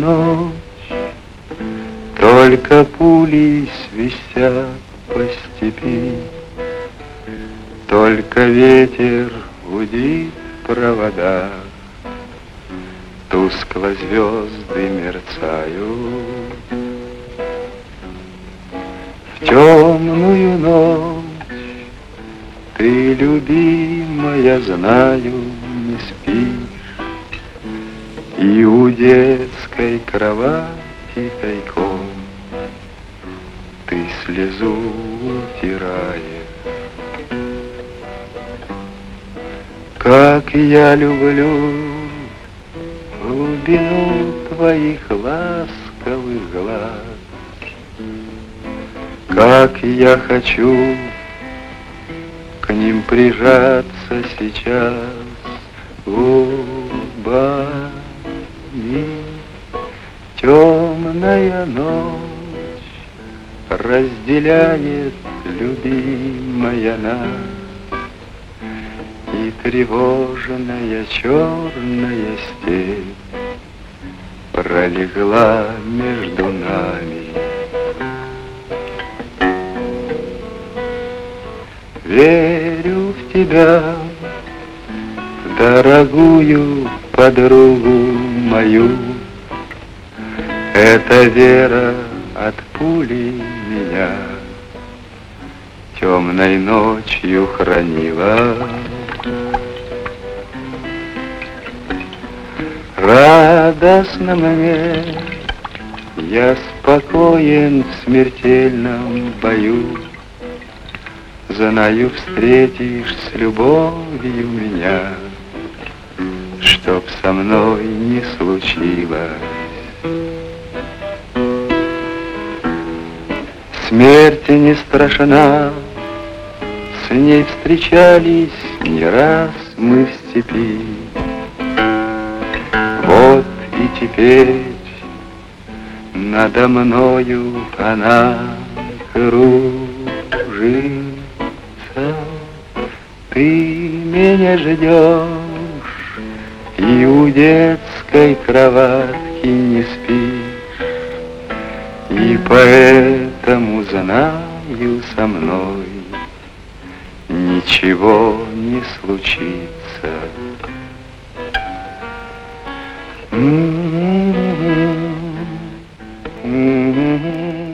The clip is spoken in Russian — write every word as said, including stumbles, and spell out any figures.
ночь, только пули свистят по степи, только ветер гудит в проводах, тускло звезды мерцают. В темную ночь ты, любимая, знаю, не спишь, и у детской кровати тайком ты слезу утираешь. Как я люблю глубину твоих ласковых глаз, как я хочу к ним прижаться сейчас губами. Темная ночь разделяет, любимая, нас, и тревожная черная степь пролегла между нами. Верю в тебя, в дорогую подругу мою. Эта вера от пули меня темной ночью хранила. Радостно мне, я спокоен в смертельном бою. Знаю, встретишь с любовью меня, чтоб со мной не случилось. Смерти не страшна, с ней встречались не раз мы в степи. Вот и теперь надо мною она кружит. Ты меня ждешь и у детской кроватки не спишь, и поэтому знаю, со мной ничего не случится. Mm-hmm. Mm-hmm.